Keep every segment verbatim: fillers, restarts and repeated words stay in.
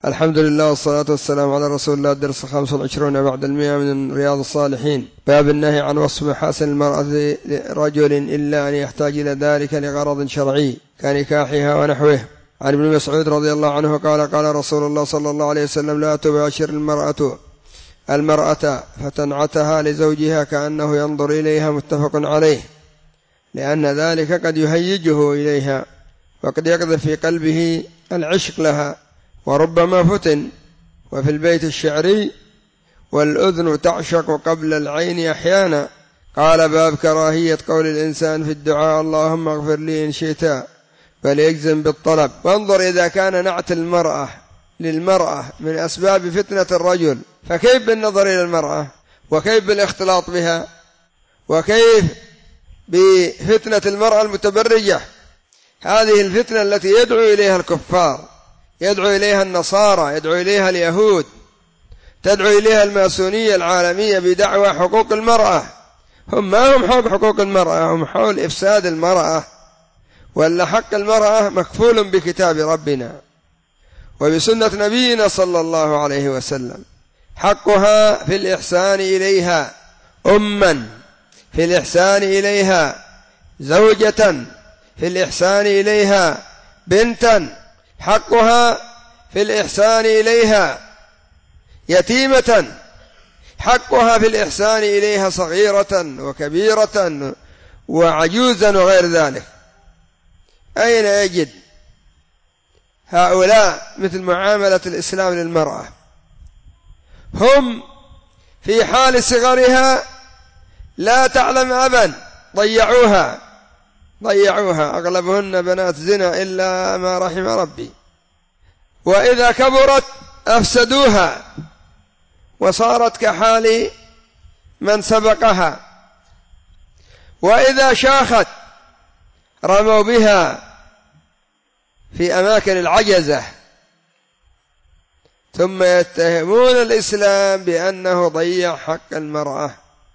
الحمد لله والصلاة والسلام على رسول الله. درس خمس وعشرون بعد المئة من رياض الصالحين. باب النهي عن وصف محاسن المرأة لرجل إلا أن يحتاج إلى ذلك لغرض شرعي كنكاحها ونحوه. عن ابن مسعود رضي الله عنه قال قال رسول الله صلى الله عليه وسلم: لا تباشر المرأة المرأة فتنعتها لزوجها كأنه ينظر إليها. متفق عليه، لأن ذلك قد يهيجه إليها وقد يقذف في قلبه العشق لها، وربما فتن. وفي البيت الشعري: والأذن تعشق قبل العين أحيانا. قال: باب كراهية قول الإنسان في الدعاء: اللهم اغفر لي إن شئت، فليجزم بالطلب. وانظر، إذا كان نعت المرأة للمرأة من أسباب فتنة الرجل، فكيف بالنظر إلى المرأة؟ وكيف بالاختلاط بها؟ وكيف بفتنة المرأة المتبرجة؟ هذه الفتنة التي يدعو إليها الكفار، يدعو إليها النصارى، يدعو إليها اليهود، تدعو إليها الماسونية العالمية بدعوى حقوق المرأة. هم ما هم حول حقوق المرأة، هم حول إفساد المرأة. ولا حق المرأة مكفول بكتاب ربنا وبسنة نبينا صلى الله عليه وسلم. حقها في الإحسان إليها أما، في الإحسان إليها زوجة، في الإحسان إليها بنتا، حقها في الإحسان إليها يتيمة، حقها في الإحسان إليها صغيرة وكبيرة وعجوزا وغير ذلك. أين يجد هؤلاء مثل معاملة الإسلام للمرأة؟ هم في حال صغرها لا تعلم أبا، ضيعوها ضيعوها أغلبهن بنات زنا إلا ما رحم ربي. وإذا كبرت أفسدوها وصارت كحال من سبقها. وإذا شاخت رموا بها في أماكن العجزة، ثم يتهمون الإسلام بأنه ضيع حق المرأة.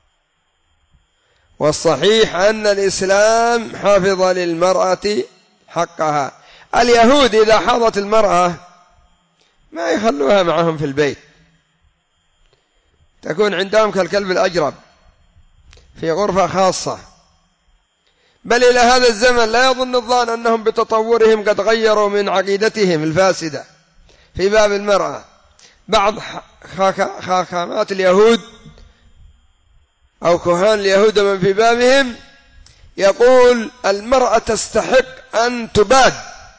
والصحيح أن الإسلام حافظ للمرأة حقها. اليهود إذا حاضت المرأة ما يخلوها معهم في البيت، تكون عندهم كالكلب الأجرب في غرفة خاصة. بل إلى هذا الزمن لا يظن الظان أنهم بتطورهم قد غيروا من عقيدتهم الفاسدة في باب المرأة. بعض خاخامات اليهود أو كهان اليهود من في بابهم يقول: المرأة تستحق أن تباد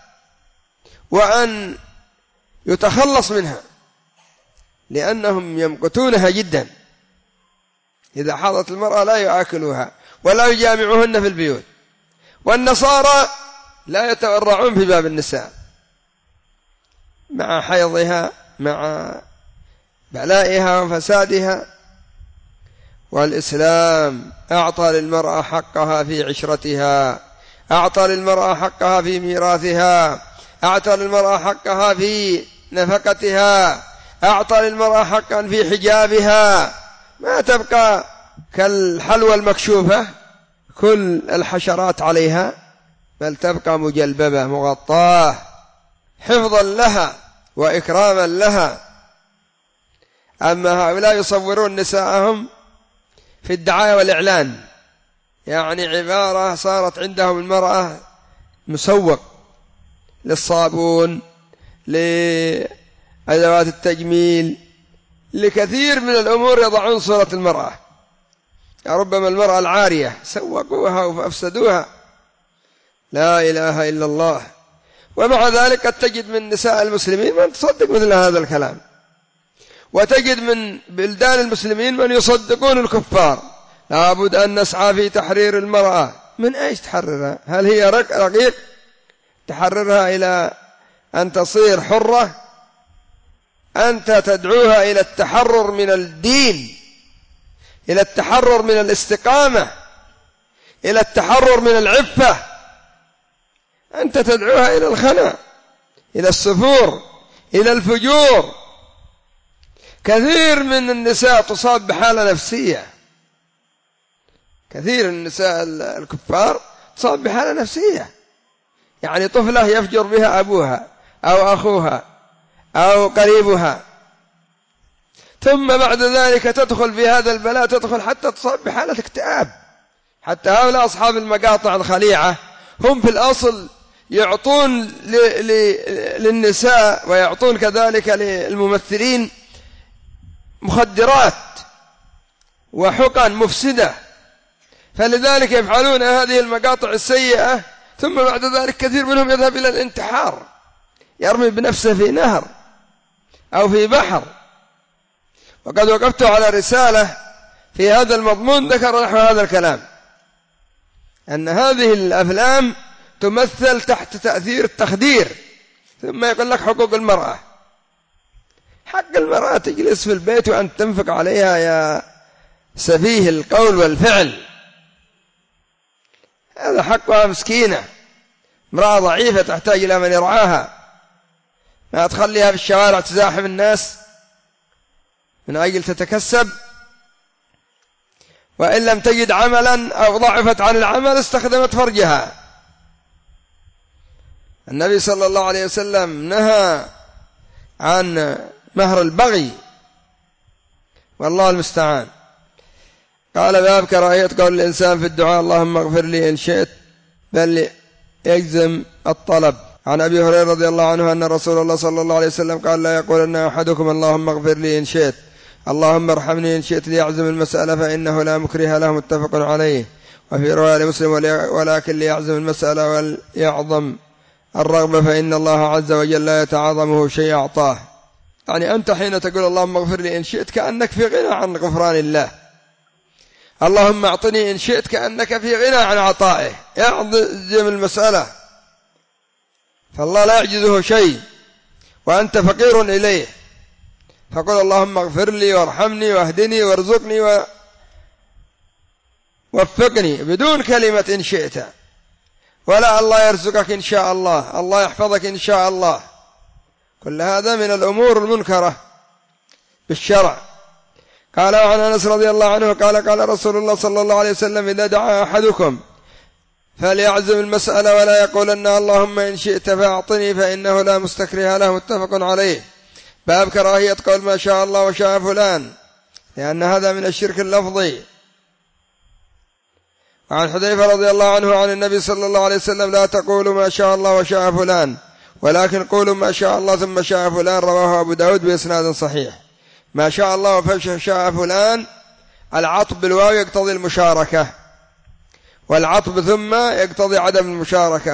وأن يتخلص منها، لأنهم يمقتونها جدا. إذا حاضت المرأة لا يآكلوها ولا يجامعوهن في البيوت. والنصارى لا يتورعون في باب النساء مع حيضها، مع بلائها وفسادها. والإسلام أعطى للمرأة حقها في عشرتها، أعطى للمرأة حقها في ميراثها، أعطى للمرأة حقها في نفقتها، أعطى للمرأة حقا في حجابها. ما تبقى كالحلوى المكشوفة كل الحشرات عليها، بل تبقى مجلببة مغطاة حفظا لها وإكراما لها. أما هؤلاء يصورون نساءهم في الدعاية والإعلان، يعني عبارة صارت عندهم المرأة مسوق للصابون، لأدوات التجميل، لكثير من الأمور يضعون صورة المرأة. ربما المرأة العارية سوقوها وأفسدوها. لا إله إلا الله. ومع ذلك قد تجد من نساء المسلمين من تصدق مثل هذا الكلام، وتجد من بلدان المسلمين من يصدقون الكفار. لابد أن نسعى في تحرير المرأة. من أيش تحررها؟ هل هي رقيق تحررها إلى أن تصير حرة؟ أنت تدعوها إلى التحرر من الدين، إلى التحرر من الاستقامة، إلى التحرر من العفة. أنت تدعوها إلى الخنا، إلى السفور، إلى الفجور. كثير من النساء تصاب بحالة نفسية، كثير من النساء الكفار تصاب بحالة نفسية، يعني طفلة يفجر بها أبوها أو أخوها أو قريبها، ثم بعد ذلك تدخل في هذا البلاء، تدخل حتى تصاب بحالة اكتئاب. حتى هؤلاء أصحاب المقاطع الخليعة هم في الأصل يعطون للنساء ويعطون كذلك للممثلين مخدرات وحقن مفسدة، فلذلك يفعلون هذه المقاطع السيئة، ثم بعد ذلك كثير منهم يذهب إلى الانتحار، يرمي بنفسه في نهر أو في بحر. وقد وقفت على رسالة في هذا المضمون ذكر نحو هذا الكلام، أن هذه الأفلام تمثل تحت تأثير التخدير. ثم يقول لك حقوق المرأة، حق المرأة تجلس في البيت وأن تنفق عليها يا سفيه القول والفعل، هذا حقها مسكينة، امرأة ضعيفة تحتاج إلى من يرعاها، ما تخليها في الشوارع تزاحم الناس من أجل تتكسب، وإن لم تجد عملا أو ضعفت عن العمل استخدمت فرجها. النبي صلى الله عليه وسلم نهى عن مهر البغي، والله المستعان. قال باب كراهية قول الإنسان في الدعاء اللهم اغفر لي إن شئت، بل يجزم الطلب. عن أبي هريرة رضي الله عنه أن رسول الله صلى الله عليه وسلم قال لا يقولن أحدكم اللهم اغفر لي إن شئت، اللهم ارحمني إن شئت، ليعزم المسألة فإنه لا مكره له، متفق عليه. وفي رواية لمسلم ولكن ليعزم المسألة وليعظم الرغبة فإن الله عز وجل لا يتعاظمه شيء أعطاه. يعني أنت حين تقول اللهم اغفر لي إن شئت كأنك في غنى عن غفران الله، اللهم اعطني إن شئت كأنك في غنى عن عطائه، يعظم المسألة، فالله لا يعجزه شيء وأنت فقير إليه، فقل اللهم اغفر لي وارحمني واهدني وارزقني ووفقني، بدون كلمة إن شئت، ولا الله يرزقك إن شاء الله، الله يحفظك إن شاء الله. كل هذا من الأمور المنكرة بالشرع. قال عن أنس رضي الله عنه قال قال رسول الله صلى الله عليه وسلم إذا دعا أحدكم فليعزم المسألة ولا يقولن اللهم إن شئت فأعطني فإنه لا مستكره له، متفق عليه. باب كراهية قول ما شاء الله وشاء فلان، لأن هذا من الشرك اللفظي. وعن حذيفة رضي الله عنه عن النبي صلى الله عليه وسلم لا تقولوا ما شاء الله وشاء فلان ولكن قولوا ما شاء الله ثم شاء فلان، رواه أبو داود بإسناد صحيح. ما شاء الله وشاء فلان العطف بالواو يقتضي المشاركة، والعطف ثم يقتضي عدم المشاركة،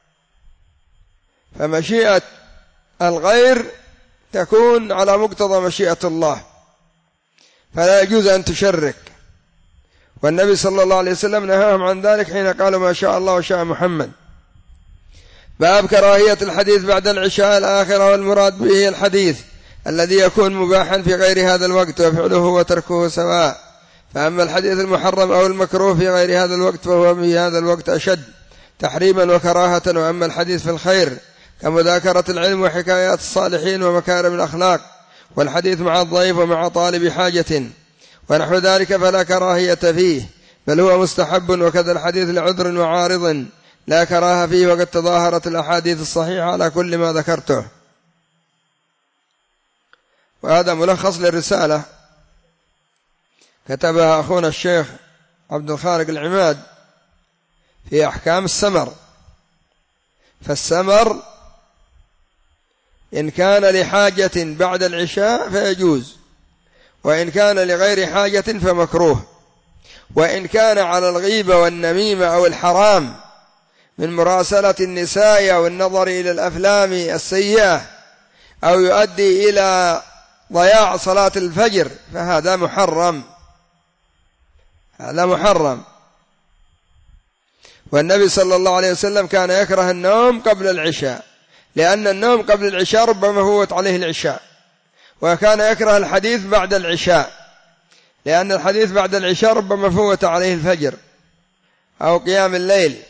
فمشيئة الغير تكون على مقتضى مشيئة الله، فلا يجوز أن تشرك. والنبي صلى الله عليه وسلم نهاهم عن ذلك حين قالوا ما شاء الله وشاء محمد. باب كراهية الحديث بعد العشاء الآخرة، والمراد به الحديث الذي يكون مباحا في غير هذا الوقت وفعله وتركه سواء. فأما الحديث المحرم أو المكروه في غير هذا الوقت فهو في هذا الوقت أشد تحريما وكراهة. وأما الحديث في الخير كمذاكرة العلم وحكايات الصالحين ومكارم الأخلاق والحديث مع الضيف ومع طالب حاجة ونحو ذلك فلا كراهية فيه، بل هو مستحب. وكذا الحديث لعذر وعارض لا كراهة فيه، وقد تظاهرت الأحاديث الصحيحة على كل ما ذكرته. وهذا ملخص للرسالة كتبها أخونا الشيخ عبد الخالق العماد في أحكام السمر. فالسمر إن كان لحاجة بعد العشاء فيجوز، وإن كان لغير حاجة فمكروه، وإن كان على الغيبة والنميمة أو الحرام من مراسلة النساء أو النظر إلى الأفلام السيئة أو يؤدي إلى ضياع صلاة الفجر فهذا محرم، هذا محرم. والنبي صلى الله عليه وسلم كان يكره النوم قبل العشاء، لأن النوم قبل العشاء ربما فوت عليه العشاء، وكان يكره الحديث بعد العشاء، لأن الحديث بعد العشاء ربما فوت عليه الفجر أو قيام الليل.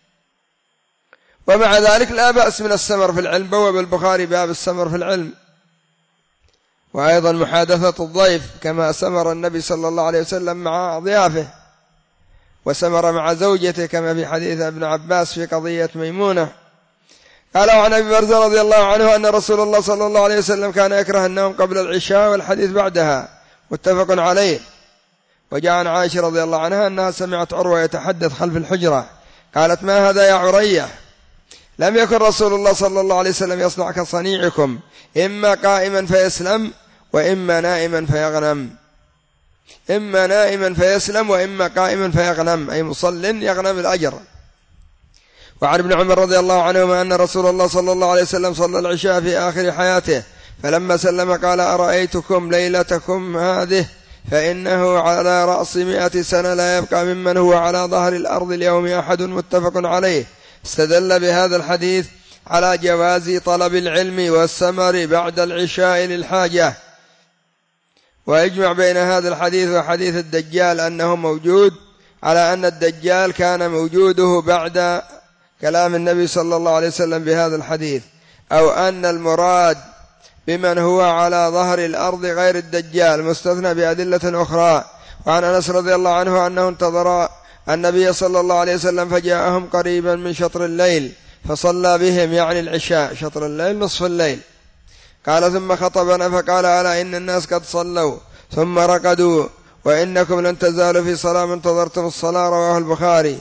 ومع ذلك لا بأس من السمر في العلم، بواب البخاري باب السمر في العلم. وأيضا محادثة الضيف كما سمر النبي صلى الله عليه وسلم مع ضيافه، وسمر مع زوجته كما في حديث ابن عباس في قضية ميمونة. قال وعن أبي برزة رضي الله عنه أن رسول الله صلى الله عليه وسلم كان يكره النوم قبل العشاء والحديث بعدها، متفق عليه. وجاء عن عائشة رضي الله عنها أنها سمعت عروة يتحدث خلف الحجرة، قالت ما هذا يا عرية؟ لم يكن رسول الله صلى الله عليه وسلم يصنع كصنيعكم، إما قائما فيسلم وإما نائما فيغنم. إما نائما فيسلم وإما قائما فيغنم، أي مصل يغنم الأجر. وعن ابن عمر رضي الله عنهما أن رسول الله صلى الله عليه وسلم صلى العشاء في آخر حياته، فلما سلم قال أرأيتكم ليلتكم هذه فإنه على رأس مئة سنة لا يبقى ممن هو على ظهر الأرض اليوم أحد، متفق عليه. استدل بهذا الحديث على جواز طلب العلم والثمر بعد العشاء للحاجة. ويجمع بين هذا الحديث وحديث الدجال أنه موجود، على أن الدجال كان موجوده بعد كلام النبي صلى الله عليه وسلم بهذا الحديث، أو أن المراد بمن هو على ظهر الأرض غير الدجال مستثنى بأدلة أخرى. وعن أنس رضي الله عنه أنه انتظر النبي صلى الله عليه وسلم فجاءهم قريبا من شطر الليل فصلى بهم، يعني العشاء، شطر الليل نصف الليل. قال ثم خطبنا فقال ألا إن الناس قد صلوا ثم رقدوا وإنكم لن تزالوا في صلاة ما انتظرتم الصلاة، رواه البخاري.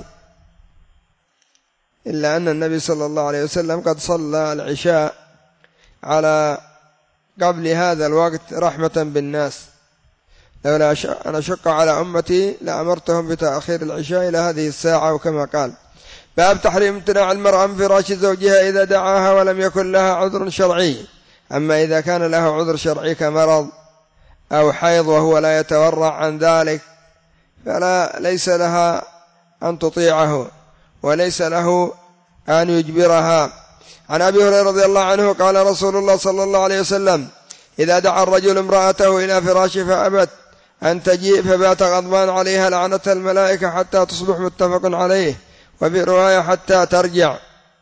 إلا أن النبي صلى الله عليه وسلم قد صلى العشاء على قبل هذا الوقت رحمة بالناس، لولا أن أشق على أمتي لأمرتهم بتأخير العشاء إلى هذه الساعة. وكما قال باب تحريم امتناع المرأة من فراش زوجها إذا دعاها ولم يكن لها عذر شرعي. أما إذا كان له عذر شرعي كمرض أو حيض وهو لا يتورع عن ذلك فلا ليس لها أن تطيعه وليس له أن يجبرها. عن أبي هريرة رضي الله عنه قال رسول الله صلى الله عليه وسلم إذا دعا الرجل امرأته إلى فراشه فأبت أن تجيء فبات غضبان عليها لعنتها الملائكة حتى تصبح، متفق عليه. وفي رواية حتى ترجع.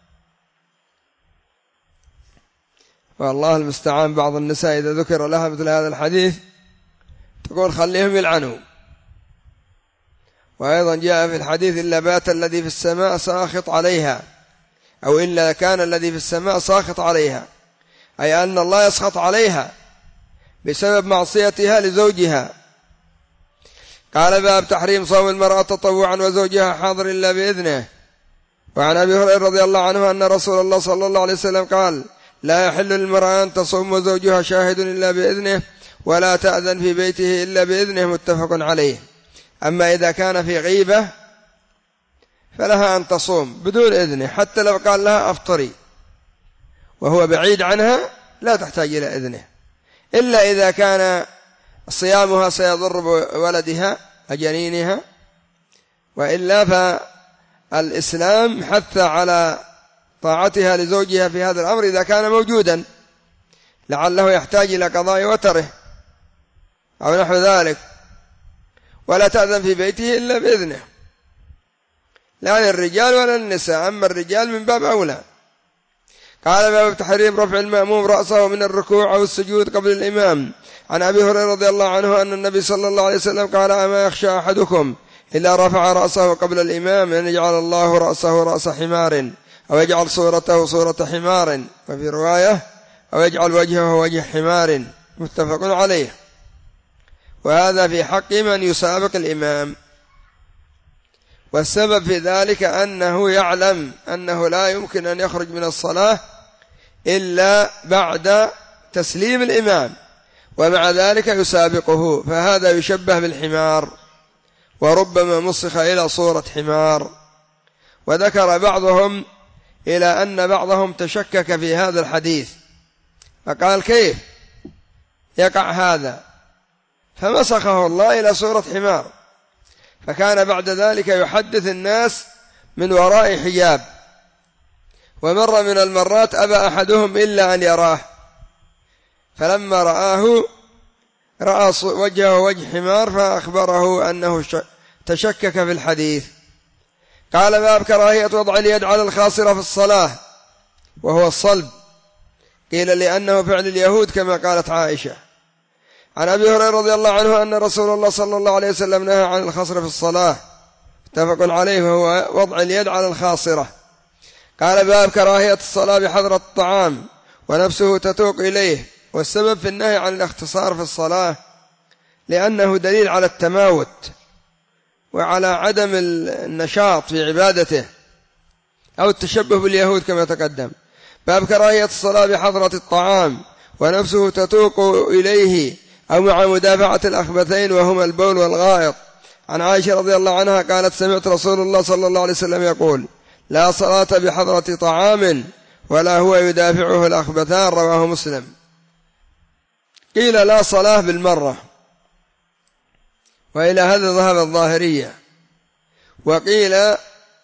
والله المستعان، بعض النساء إذا ذكر لها مثل هذا الحديث تقول خليهم يلعنوا. وأيضا جاء في الحديث إلا بات الذي في السماء ساخط عليها، أو إلا كان الذي في السماء ساخط عليها، أي أن الله يسخط عليها بسبب معصيتها لزوجها. قال باب تحريم صوم المرأة تطوعا وزوجها حاضر إلا بإذنه. وعن أبي هريرة رضي الله عنه أن رسول الله صلى الله عليه وسلم قال لا يحل للمرأة أن تصوم وزوجها شاهد إلا بإذنه، ولا تأذن في بيته إلا بإذنه، متفق عليه. أما إذا كان في غيبة فلها أن تصوم بدون إذنه، حتى لو قال لها أفطري وهو بعيد عنها لا تحتاج إلى إذنه، إلا إذا كان صيامها سيضر بولدها وجنينها، وإلا فالإسلام حث على طاعتها لزوجها في هذا الأمر إذا كان موجودا، لعله يحتاج إلى قضاء وتره أو نحو ذلك. ولا تأذن في بيته إلا بإذنه، لا للرجال ولا للنساء، أما الرجال من باب أولى. قال باب تحريم رفع المأموم رأسه من الركوع أو السجود قبل الإمام. عن أبي هريرة رضي الله عنه أن النبي صلى الله عليه وسلم قال أما يخشى أحدكم إلا رفع رأسه قبل الإمام أن يجعل الله رأسه رأس حمار، أو يجعل صورته صورة حمار، وفي رواية أو يجعل وجهه وجه حمار، متفق عليه. وهذا في حق من يسابق الإمام. والسبب في ذلك أنه يعلم أنه لا يمكن أن يخرج من الصلاة إلا بعد تسليم الإمام، ومع ذلك يسابقه، فهذا يشبه بالحمار، وربما مسخ إلى صورة حمار. وذكر بعضهم إلى أن بعضهم تشكك في هذا الحديث فقال كيف يقع هذا، فمسخه الله إلى صورة حمار، فكان بعد ذلك يحدث الناس من وراء حجاب. ومر من المرات أبى أحدهم إلا أن يراه، فلما رآه رأى وجهه وجه حمار فأخبره أنه تشكك في الحديث. قال باب كراهية وضع اليد على الخاصرة في الصلاة وهو الصلب، قيل لأنه فعل اليهود كما قالت عائشة. عن أبي هريرة رضي الله عنه أن رسول الله صلى الله عليه وسلم نهى عن الخصر في الصلاة، متفق عليه، وهو وضع اليد على الخاصرة. قال باب كراهية الصلاة بحضرة الطعام ونفسه تتوق إليه. والسبب في النهي عن الاختصار في الصلاة لأنه دليل على التماوت وعلى عدم النشاط في عبادته أو التشبه باليهود كما تقدم. باب كراهية الصلاة بحضرة الطعام ونفسه تتوق إليه أو مع مدافعة الأخبثين وهما البول والغائط. عن عائشة رضي الله عنها قالت سمعت رسول الله صلى الله عليه وسلم يقول لا صلاة بحضرة طعام ولا هو يدافعه الأخبثان. رواه مسلم. قيل لا صلاة بالمرة، وإلى هذا ذهب الظاهرية، وقيل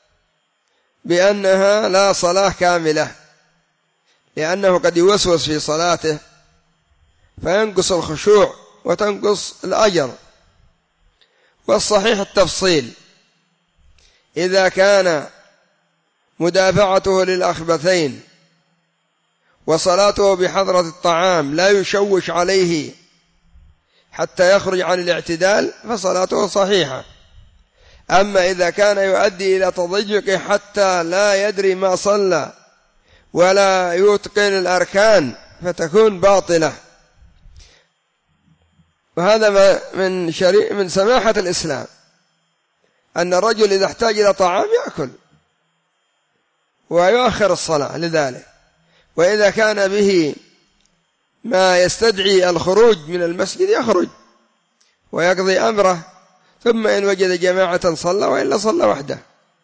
بأنها لا صلاة كاملة لأنه قد يوسوس في صلاته فينقص الخشوع وتنقص الأجر. والصحيح التفصيل، إذا كان مدافعته للأخبثين وصلاته بحضرة الطعام لا يشوش عليه حتى يخرج عن الاعتدال فصلاته صحيحة. أما إذا كان يؤدي إلى تضيق حتى لا يدري ما صلى ولا يتقن الأركان فتكون باطلة. وهذا من شريع من سماحة الإسلام أن الرجل إذا احتاج إلى طعام يأكل ويؤخر الصلاة لذلك. وإذا كان به ما يستدعي الخروج من المسجد يخرج ويقضي أمره، ثم إن وجد جماعة صلى وإلا صلى وحده.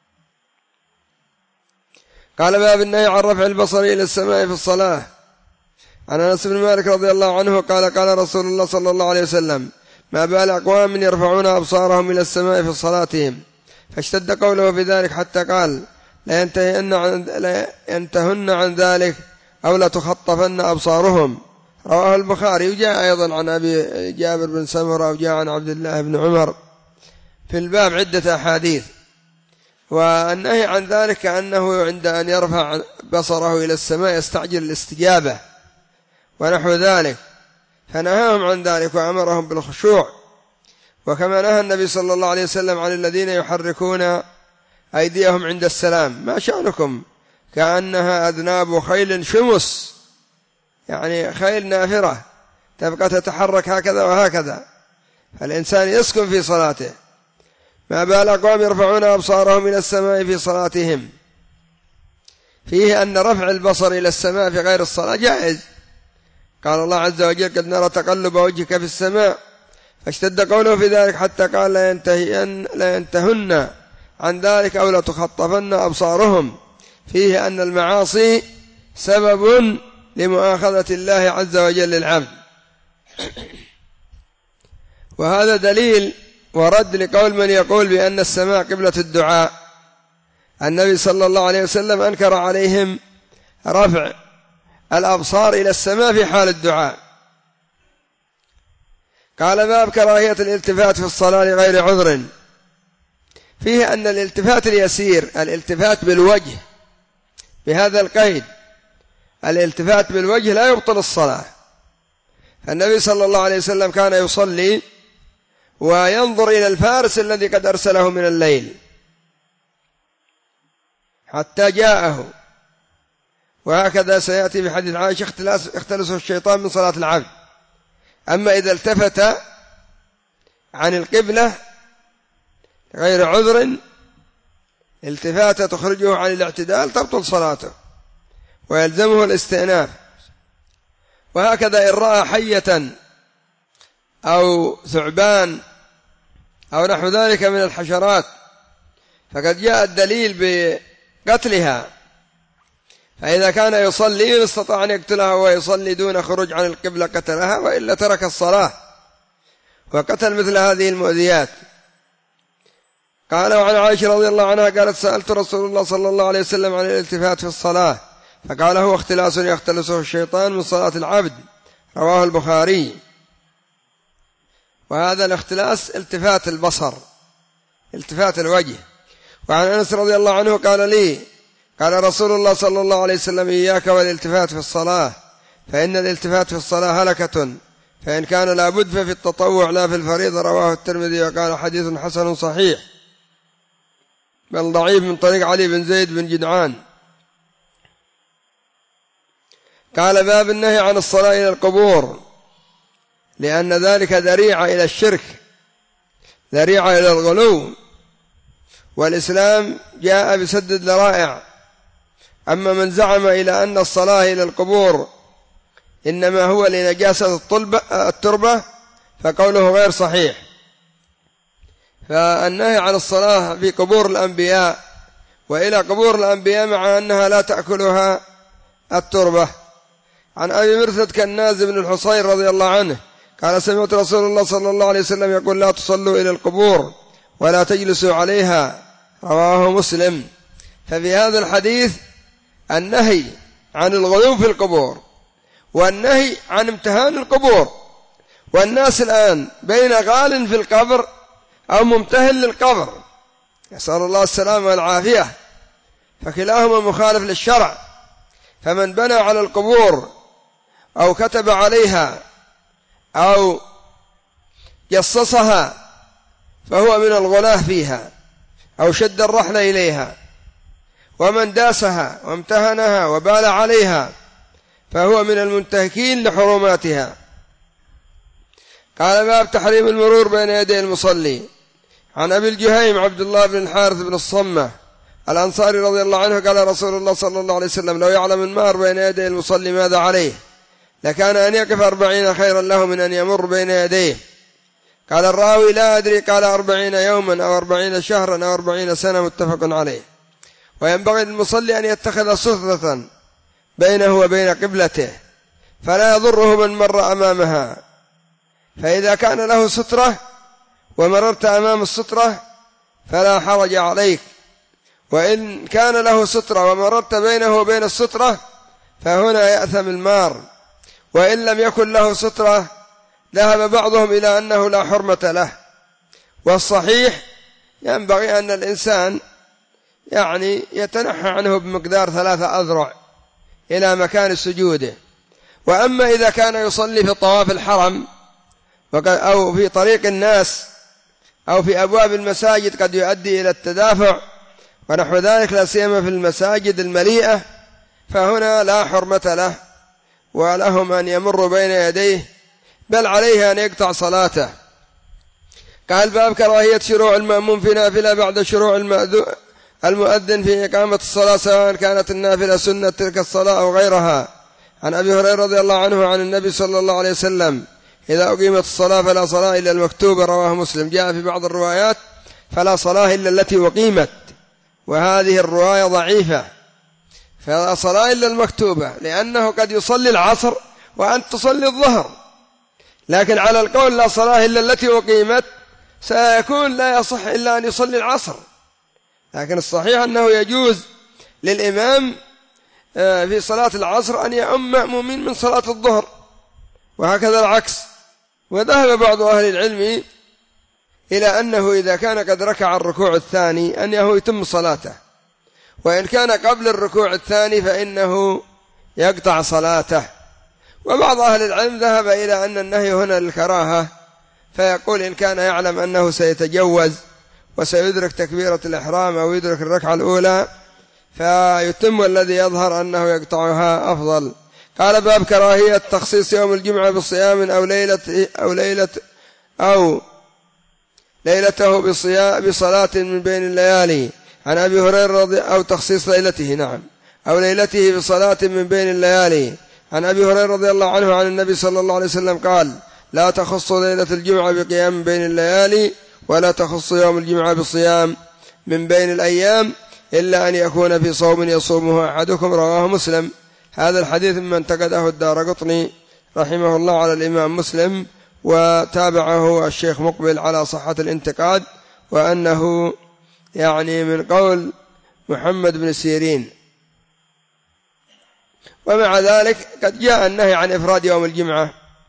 قال باب النهي عن رفع البصر إلى السماء في الصلاة. عن أنس بن مالك رضي الله عنه قال قال رسول الله صلى الله عليه وسلم ما بال أقوام يرفعون أبصارهم إلى السماء في صلاتهم، فاشتد قوله في ذلك حتى قال لا ينتهن عن, لا ينتهن عن ذلك أو لا تخطفن أبصارهم. رواه البخاري. وجاء أيضا عن أبي جابر بن سمرة وجاء عن عبد الله بن عمر في الباب عدة أحاديث. والنهي عن ذلك كأنه عند أن يرفع بصره إلى السماء يستعجل الاستجابة ونحو ذلك، فنهاهم عن ذلك وأمرهم بالخشوع. وكما نهى النبي صلى الله عليه وسلم عن الذين يحركون أيديهم عند السلام ما شأنكم كأنها أذناب خيل شمس، يعني خيل نافرة تبقى تتحرك هكذا وهكذا، فالإنسان يسكن في صلاته. ما بال أقوام يرفعون أبصارهم إلى السماء في صلاتهم، فيه أن رفع البصر إلى السماء في غير الصلاة جائز. قال الله عز وجل قد نرى تقلب وجهك في السماء، فاشتد قوله في ذلك حتى قال لا ينتهين لا ينتهن عن ذلك أو لا تخطفن أبصارهم، فيه أن المعاصي سبب لمؤاخذة الله عز وجل للعبد. وهذا دليل ورد لقول من يقول بأن السماء قبلة الدعاء. النبي صلى الله عليه وسلم أنكر عليهم رفع الأبصار إلى السماء في حال الدعاء. قال باب كراهية الالتفات في الصلاة لغير عذر. فيه أن الالتفات اليسير الالتفات بالوجه بهذا القيد، الالتفات بالوجه لا يبطل الصلاة. النبي صلى الله عليه وسلم كان يصلي وينظر إلى الفارس الذي قد أرسله من الليل حتى جاءه. وهكذا سيأتي في حديث عائشة اختلسه الشيطان من صلاة العبد. أما إذا التفت عن القبلة غير عذر التفاتة تخرجه عن الاعتدال تبطل صلاته ويلزمه الاستئناف. وهكذا إن رأى حية أو ثعبان أو نحو ذلك من الحشرات فقد جاء الدليل بقتلها، فإذا كان يصلي إن استطاع أن يقتلها ويصلي دون خروج عن القبلة قتلها، وإلا ترك الصلاة وقتل مثل هذه المؤذيات. قال وعن عائشة رضي الله عنها قالت سألت رسول الله صلى الله عليه وسلم عن الالتفات في الصلاة فقال هو اختلاس يختلسه الشيطان من صلاة العبد. رواه البخاري. وهذا الاختلاس التفات البصر التفات الوجه. وعن أنس رضي الله عنه قال لي قال رسول الله صلى الله عليه وسلم إياك والالتفات في الصلاة فإن الالتفات في الصلاة هلكة، فإن كان لابد ففي التطوع لا في الفريضة. رواه الترمذي وقال حديث حسن صحيح بل ضعيف من طريق علي بن زيد بن جدعان. قال باب النهي عن الصلاة إلى القبور، لأن ذلك ذريعة إلى الشرك، ذريعة إلى الغلو، والإسلام جاء بسد الذرائع. أما من زعم إلى أن الصلاة إلى القبور إنما هو لنجاسة التربة فقوله غير صحيح. فالنهي عن الصلاة في قبور الأنبياء وإلى قبور الأنبياء مع أنها لا تأكلها التربة. عن أبي مرثد كناز بن الحصير رضي الله عنه قال سمعت رسول الله صلى الله عليه وسلم يقول لا تصلوا إلى القبور ولا تجلسوا عليها، رواه مسلم. ففي هذا الحديث النهي عن الغلو في القبور والنهي عن امتهان القبور، والناس الآن بين غال في القبر أو ممتهن للقبر، يسأل الله السلامة والعافية، فكلاهما مخالف للشرع. فمن بنى على القبور أو كتب عليها أو جصصها فهو من الغلاة فيها أو شد الرحل إليها، ومن داسها وامتهنها وبال عليها فهو من المنتهكين لحرماتها. قال باب تحريم المرور بين يدي المصلي. عن أبي الجهيم عبد الله بن الحارث بن الصمة الأنصاري رضي الله عنه قال رسول الله صلى الله عليه وسلم لو يعلم المار بين يدي المصلي ماذا عليه لكان أن يقف أربعين خيرا له من أن يمر بين يديه. قال الراوي لا أدري قال أربعين يوما أو أربعين شهرا أو أربعين سنة، متفق عليه. وينبغي للمصلي أن يتخذ سترة بينه وبين قبلته فلا يضره من مر أمامها، فإذا كان له سترة ومررت أمام السترة فلا حرج عليك، وإن كان له سترة ومررت بينه وبين السترة فهنا يأثم المار. وإن لم يكن له سترة ذهب بعضهم إلى أنه لا حرمة له، والصحيح ينبغي أن الإنسان يعني يتنحى عنه بمقدار ثلاثة أذرع إلى مكان سجوده. وأما إذا كان يصلي في طواف الحرم أو في طريق الناس أو في أبواب المساجد قد يؤدي إلى التدافع ونحو ذلك، لا سيما في المساجد المليئة، فهنا لا حرمة له ولهم أن يمر بين يديه، بل عليه أن يقطع صلاته. قال باب كراهية شروع المأموم في نافلة بعد شروع المؤذن في إقامة الصلاة سواء كانت النافلة سنة تلك الصلاة أو غيرها. عن أبي هريرة رضي الله عنه عن النبي صلى الله عليه وسلم إذا أقيمت الصلاة فلا صلاة إلا المكتوبة، رواه مسلم. جاء في بعض الروايات فلا صلاة إلا التي أقيمت، وهذه الرواية ضعيفة، فلا صلاة إلا المكتوبة، لأنه قد يصلي العصر وأنت تصلي الظهر، لكن على القول لا صلاة إلا التي أقيمت سيكون لا يصح إلا أن يصلي العصر. لكن الصحيح أنه يجوز للإمام في صلاة العصر أن يؤم مأمومين من صلاة الظهر، وهكذا العكس. وذهب بعض أهل العلم إلى أنه إذا كان قد ركع الركوع الثاني أنه يتم صلاته، وإن كان قبل الركوع الثاني فإنه يقطع صلاته. وبعض أهل العلم ذهب إلى أن النهي هنا للكراهة، فيقول إن كان يعلم أنه سيتجوز وسيدرك تكبيرة الإحرام أو يدرك الركعة الأولى فيتم، الذي يظهر أنه يقطعها أفضل. قال باب كراهية تخصيص يوم الجمعة بالصيام أو ليلة أو ليلة أو ليلته بصيام بصلاة من بين الليالي. عن أبي هريرة رضي أو تخصيص ليلته نعم أو ليلته بصلاة من بين الليالي. عن أبي هريرة رضي الله عنه عن النبي صلى الله عليه وسلم قال لا تخص ليلة الجمعة بقيام بين الليالي ولا تخص يوم الجمعة بصيام من بين الأيام إلا أن يكون في صوم يصومه أحدكم، رواه مسلم. هذا الحديث مما انتقده الدارقطني رحمه الله على الإمام مسلم، وتابعه الشيخ مقبل على صحة الانتقاد، وأنه يعني من قول محمد بن سيرين. ومع ذلك قد جاء النهي عن إفراد يوم الجمعة،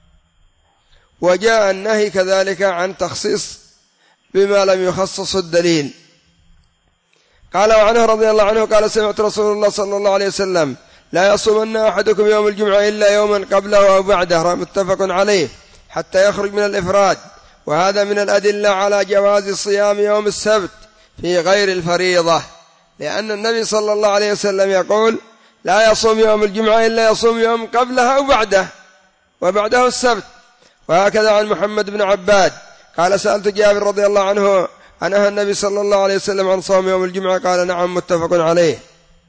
وجاء النهي كذلك عن تخصيص بما لم يخصص الدليل. قال وعنه رضي الله عنه قال سمعت رسول الله صلى الله عليه وسلم لا يصومن أحدكم يوم الجمعة إلا يوما قبله أو بعده، متفق عليه، حتى يخرج من الإفراد. وهذا من الأدلة على جواز صيام يوم السبت في غير الفريضة، لأن النبي صلى الله عليه وسلم يقول لا يصوم يوم الجمعة إلا يصوم يوم قبلها أو بعده وبعده السبت. وهكذا عن محمد بن عباد قال سألت جابر رضي الله عنه أنهى النبي صلى الله عليه وسلم عن صوم يوم الجمعة؟ قال نعم، متفق عليه.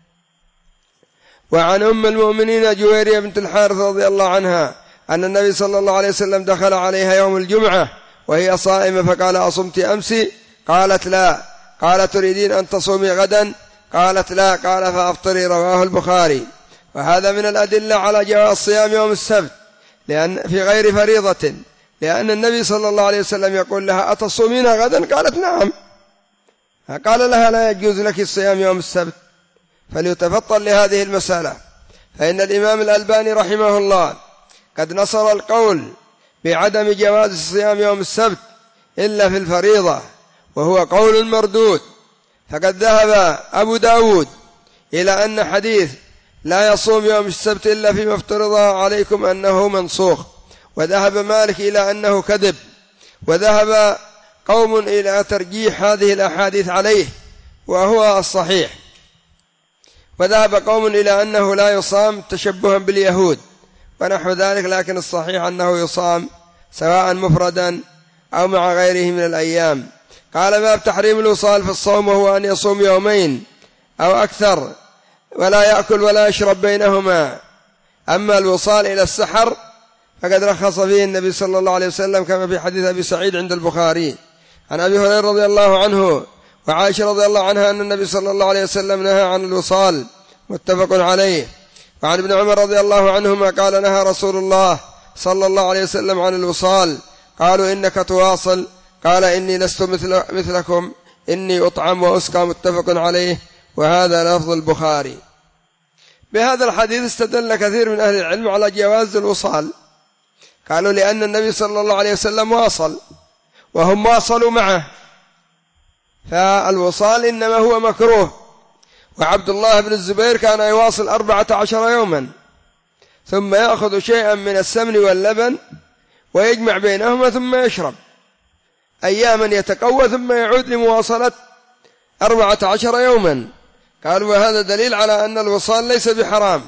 وعن أم المؤمنين جويرية بنت الحارث رضي الله عنها أن النبي صلى الله عليه وسلم دخل عليها يوم الجمعة وهي صائمة فقال أصمت أمس؟ قالت لا. قال تريدين أن تصومي غدا؟ قالت لا. قال فأفطري. رواه البخاري. وهذا من الأدلة على جواز صيام يوم السبت لأن في غير فريضة، لأن النبي صلى الله عليه وسلم يقول لها أتصومين غدا؟ قالت نعم. قال لها لا يجوز لك الصيام يوم السبت، فليتفطن لهذه المسألة. فإن الإمام الألباني رحمه الله قد نصر القول بعدم جواز الصيام يوم السبت إلا في الفريضة، وهو قول مردود. فقد ذهب أبو داود إلى أن حديث لا يصوم يوم السبت إلا فيما افترض عليكم أنه منسوخ، وذهب مالك إلى أنه كذب، وذهب قوم إلى ترجيح هذه الأحاديث عليه وهو الصحيح، وذهب قوم إلى أنه لا يصام تشبها باليهود ونحو ذلك، لكن الصحيح أنه يصام سواء مفردا أو مع غيره من الأيام. قال باب تحريم الوصال في الصوم، وهو أن يصوم يومين أو أكثر ولا يأكل ولا يشرب بينهما. أما الوصال إلى السحر فقد رخص فيه النبي صلى الله عليه وسلم كما في حديث أبي سعيد عند البخاري عن أبي هريرة رضي الله عنه وعائشة رضي الله عنها أن النبي صلى الله عليه وسلم نهى عن الوصال، متفق عليه. وعن ابن عمر رضي الله عنهما قال نهى رسول الله صلى الله عليه وسلم عن الوصال. قالوا إنك تواصل؟ قال إني لست مثل مثلكم، إني أطعم وأسقى، متفق عليه. وهذا لفظ البخاري. بهذا الحديث استدل كثير من أهل العلم على جواز الوصال، قالوا لأن النبي صلى الله عليه وسلم واصل وهم واصلوا معه، فالوصال إنما هو مكروه. وعبد الله بن الزبير كان يواصل أربعة عشر يوما ثم يأخذ شيئا من السمن واللبن ويجمع بينهما ثم يشرب، أياما يتقوى ثم يعود لمواصلة أربعة عشر يوما. قالوا وهذا دليل على أن الوصال ليس بحرام،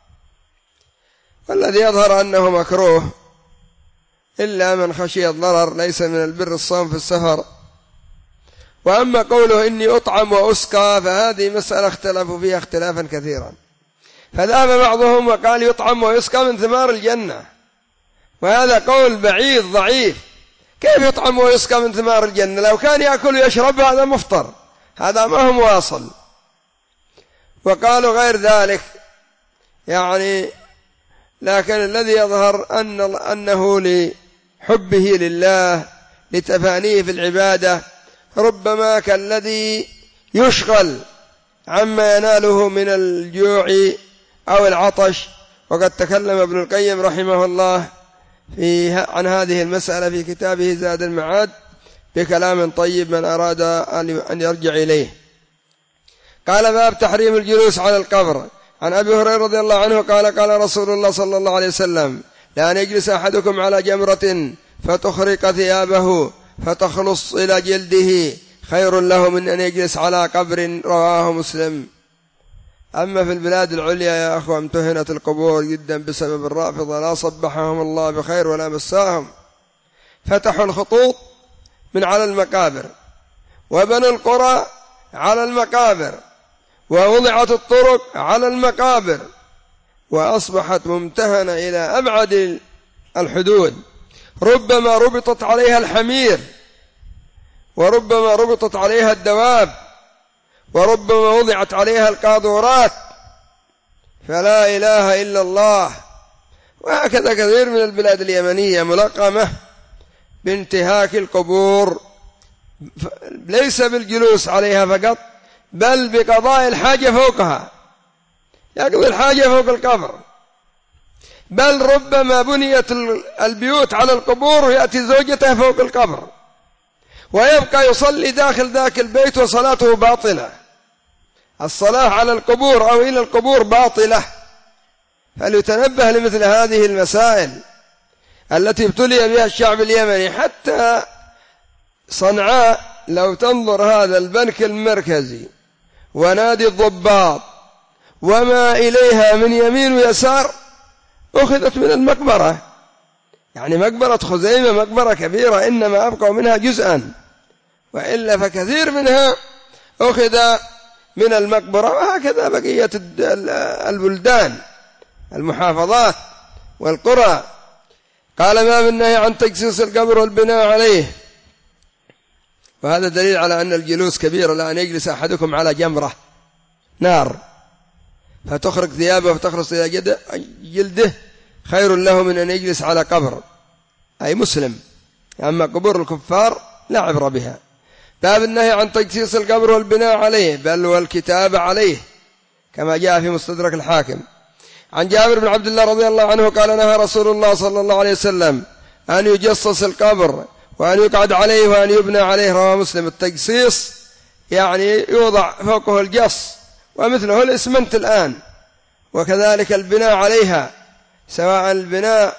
والذي يظهر أنه مكروه إلا من خشي الضرر، ليس من البر الصوم في السفر. وأما قوله إني أطعم وأسقى فهذه مسألة اختلفوا فيها اختلافا كثيرا، فذهب بعضهم وقال يطعم ويسقى من ثمار الجنة، وهذا قول بعيد ضعيف. كيف يطعم ويسقى من ثمار الجنة؟ لو كان يأكل ويشرب هذا مفطر، هذا ما هو واصل. وقالوا غير ذلك يعني، لكن الذي يظهر أن أنه لحبه لله لتفانيه في العبادة، ربما كالذي يشغل عما يناله من الجوع أو العطش. وقد تكلم ابن القيم رحمه الله في عن هذه المسألة في كتابه زاد المعاد بكلام طيب من أراد أن يرجع إليه. قال باب تحريم الجلوس على القبر. عن أبي هريرة رضي الله عنه قال قال رسول الله صلى الله عليه وسلم لأن يجلس أحدكم على جمرة فتخرق ثيابه فتخلص إلى جلده خير له من أن يجلس على قبر. رواه مسلم. أما في البلاد العليا يا أخوة امتهنت القبور جدا بسبب الرافضة، لا صبحهم الله بخير ولا مساهم. فتحوا الخطوط من على المقابر، وبنوا القرى على المقابر، ووضعت الطرق على المقابر، وأصبحت ممتهنة إلى أبعد الحدود. ربما ربطت عليها الحمير، وربما ربطت عليها الدواب، وربما وضعت عليها القاذورات، فلا إله إلا الله. وهكذا كثير من البلاد اليمنية ملقمة بانتهاك القبور، ليس بالجلوس عليها فقط بل بقضاء الحاجة فوقها، يقضي الحاجة فوق القبر. بل ربما بنيت البيوت على القبور ويأتي زوجته فوق القبر ويبقى يصلي داخل ذاك البيت وصلاته باطلة. الصلاة على القبور أو إلى القبور باطلة. فليتنبه لمثل هذه المسائل التي ابتلي بها الشعب اليمني. حتى صنعاء لو تنظر هذا البنك المركزي ونادي الضباط وما إليها من يمين ويسار أخذت من المقبرة، يعني مقبرة خزيمة مقبرة كبيرة إنما أبقوا منها جزءا، وإلا فكثير منها أخذ من المقبرة. وهكذا بقية البلدان المحافظات والقرى. قال ما بالنهي عن تجسيس القبر والبناء عليه، وهذا دليل على أن الجلوس كبير، لأن يجلس أحدكم على جمرة نار فتخرج ثيابه وتخلص إلى جلده خير له من أن يجلس على قبر أي مسلم. أما قبور الكفار لا عبر بها. باب النهي عن تجسيس القبر والبناء عليه بل والكتاب عليه، كما جاء في مستدرك الحاكم. عن جابر بن عبد الله رضي الله عنه قال نهى رسول الله صلى الله عليه وسلم أن يجسس القبر وأن يقعد عليه وأن يبنى عليه، رواه مسلم. التجسيس يعني يوضع فوقه الجص ومثله الإسمنت الآن، وكذلك البناء عليها سواء البناء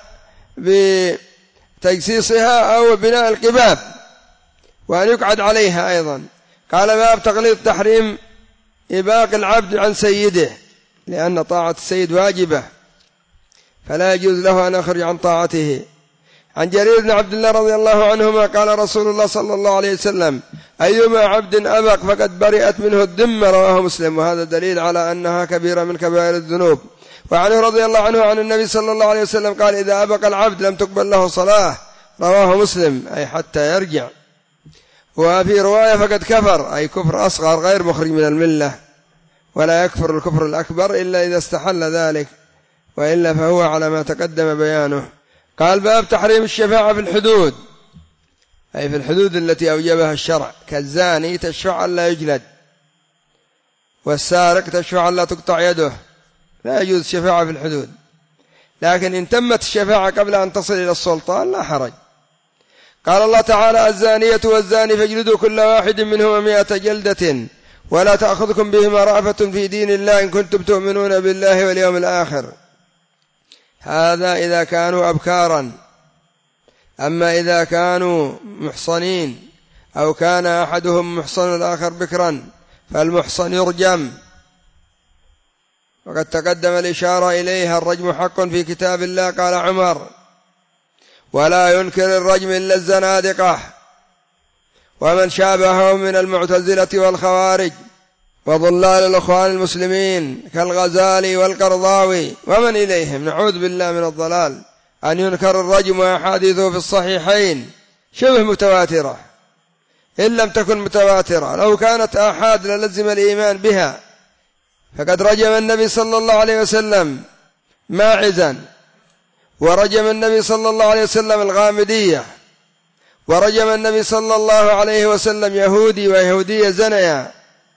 بتجسيسها أو بناء القباب، وأن يقعد عليها أيضا. قال باب تقليد تحريم إباق العبد عن سيده، لأن طاعة السيد واجبة فلا يجوز له أن يخرج عن طاعته. عن جرير بن عبد الله رضي الله عنهما قال رسول الله صلى الله عليه وسلم أيما عبد أبق فقد برئت منه الذمة، رواه مسلم. وهذا دليل على أنها كبيرة من كبائر الذنوب. وعنه رضي الله عنه عن النبي صلى الله عليه وسلم قال إذا أبق العبد لم تقبل له صلاة، رواه مسلم، أي حتى يرجع. وفي رواية فقد كفر، أي كفر أصغر غير مخرج من الملة، ولا يكفر الكفر الأكبر إلا إذا استحل ذلك، وإلا فهو على ما تقدم بيانه. قال باب تحريم الشفاعة في الحدود، أي في الحدود التي أوجبها الشرع، كالزاني تشفع ألا يجلد، والسارق تشفع ألا تقطع يده، لا يجوز الشفاعة في الحدود. لكن إن تمت الشفاعة قبل أن تصل إلى السلطان لا حرج. قال الله تعالى الزانية والزاني فاجلدوا كل واحد منهما مئة جلدة ولا تأخذكم بهما رأفة في دين الله إن كنتم تؤمنون بالله واليوم الآخر. هذا إذا كانوا أبكارا. أما إذا كانوا محصنين أو كان أحدهم محصن الآخر بكرا فالمحصن يرجم، وقد تقدم الإشارة إليها. الرجم حق في كتاب الله. قال عمر ولا ينكر الرجم إلا الزنادقة ومن شابههم من المعتزلة والخوارج وضلال الأخوان المسلمين كالغزالي والقرضاوي ومن إليهم، نعوذ بالله من الضلال. أن ينكر الرجم وأحاديثه في الصحيحين شبه متواترة، إن لم تكن متواترة. لو كانت آحاد للزم الإيمان بها، فقد رجم النبي صلى الله عليه وسلم ماعزا، ورجم النبي صلى الله عليه وسلم الغامدية، ورجم النبي صلى الله عليه وسلم يهودي ويهودية زنيا،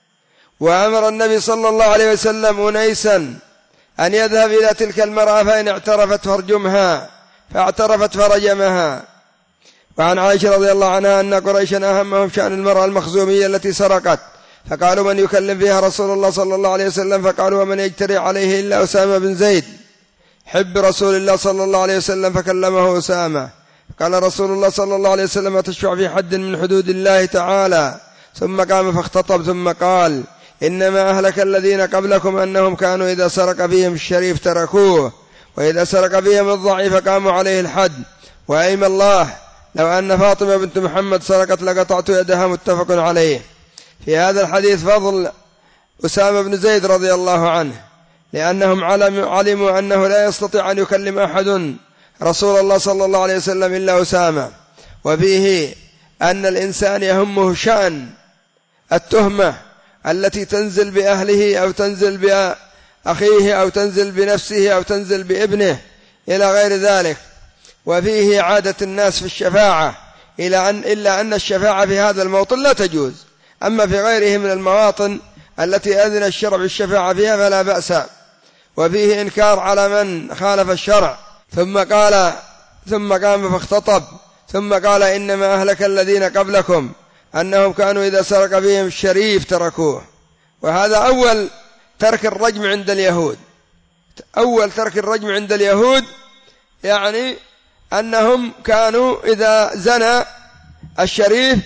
وأمر النبي صلى الله عليه وسلم أنيسا أن يذهب إلى تلك المرأة فإن اعترفت فارجمها، فاعترفت فرجمها. وعن عائشة رضي الله عنها أن قريشا أهمهم شأن المرأة المخزومية التي سرقت، فقالوا من يكلم فيها رسول الله صلى الله عليه وسلم؟ فقالوا ومن يجترئ عليه إلا أسامة بن زيد حب رسول الله صلى الله عليه وسلم، فكلمه أسامة. قال رسول الله صلى الله عليه وسلم تشفع في حد من حدود الله تعالى؟ ثم قام فاختطب ثم قال إنما أهلك الذين قبلكم أنهم كانوا إذا سرق فيهم الشريف تركوه، وإذا سرق فيهم الضعيف قاموا عليه الحد. وأيم الله لو أن فاطمة بنت محمد سرقت لقطعت يدها، متفق عليه. في هذا الحديث فضل أسامة بن زيد رضي الله عنه، لأنهم علموا أنه لا يستطيع أن يكلم أحد رسول الله صلى الله عليه وسلم إلا أسامة. وفيه أن الإنسان يهمه شأن التهمة التي تنزل بأهله أو تنزل بأخيه أو تنزل بنفسه أو تنزل بابنه إلى غير ذلك. وفيه عادة الناس في الشفاعة إلى أن إلا أن الشفاعة في هذا الموطن لا تجوز، أما في غيره من المواطن التي أذن الشرع بالشفاعة فيها فلا بأس. وفيه إنكار على من خالف الشرع. ثم قال ثم قام فاختطب ثم قال إنما أهلك الذين قبلكم أنهم كانوا إذا سرق بهم الشريف تركوه. وهذا أول ترك الرجم عند اليهود. أول ترك الرجم عند اليهود يعني أنهم كانوا إذا زنى الشريف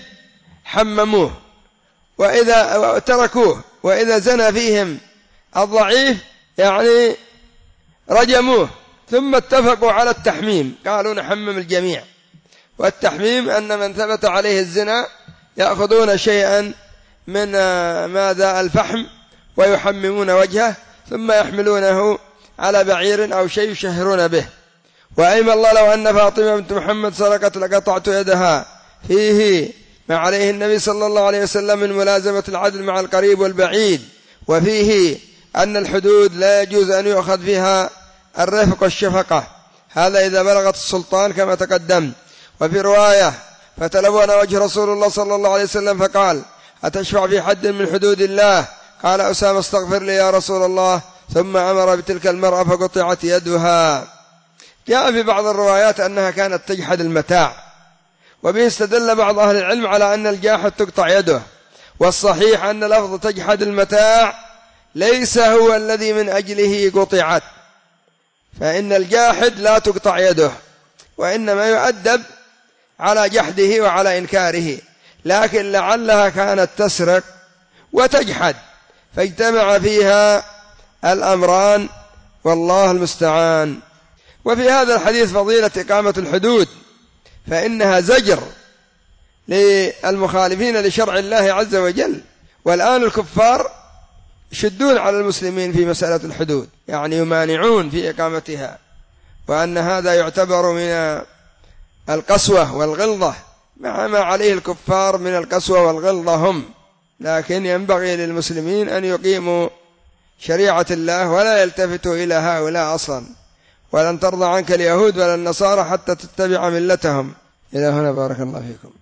حمموه وإذا تركوه، وإذا زنى فيهم الضعيف يعني رجموه، ثم اتفقوا على التحميم، قالوا نحمم الجميع. والتحميم أن من ثبت عليه الزنا يأخذون شيئا من ماذا الفحم ويحممون وجهه، ثم يحملونه على بعير أو شيء يشهرون به. وأيم الله لو أن فاطمة بنت محمد سرقت لقطعت يدها، فيه ما عليه النبي صلى الله عليه وسلم من ملازمة العدل مع القريب والبعيد، وفيه أن الحدود لا يجوز أن يؤخذ فيها الرفق والشفقة، هذا إذا بلغت السلطان كما تقدم. وفي رواية فتلون وجه رسول الله صلى الله عليه وسلم فقال أتشفع في حد من حدود الله؟ قال أسامة استغفر لي يا رسول الله، ثم أمر بتلك المرأة فقطعت يدها. جاء في بعض الروايات أنها كانت تجحد المتاع، وبه استدل بعض أهل العلم على أن الجاحد تقطع يده، والصحيح أن لفظ تجحد المتاع ليس هو الذي من أجله قطعت، فإن الجاحد لا تقطع يده، وإنما يؤدب على جحده وعلى إنكاره، لكن لعلها كانت تسرق وتجحد فاجتمع فيها الأمران، والله المستعان. وفي هذا الحديث فضيلة إقامة الحدود، فإنها زجر للمخالفين لشرع الله عز وجل. والآن الكفار يشدون على المسلمين في مسألة الحدود، يعني يمانعون في إقامتها، وأن هذا يعتبر من القسوة والغلظة، مع ما عليه الكفار من القسوة والغلظة هم، لكن ينبغي للمسلمين أن يقيموا شريعة الله ولا يلتفتوا إلى هؤلاء أصلا. ولن ترضى عنك اليهود ولا النصارى حتى تتبع ملتهم. إلى هنا بارك الله فيكم.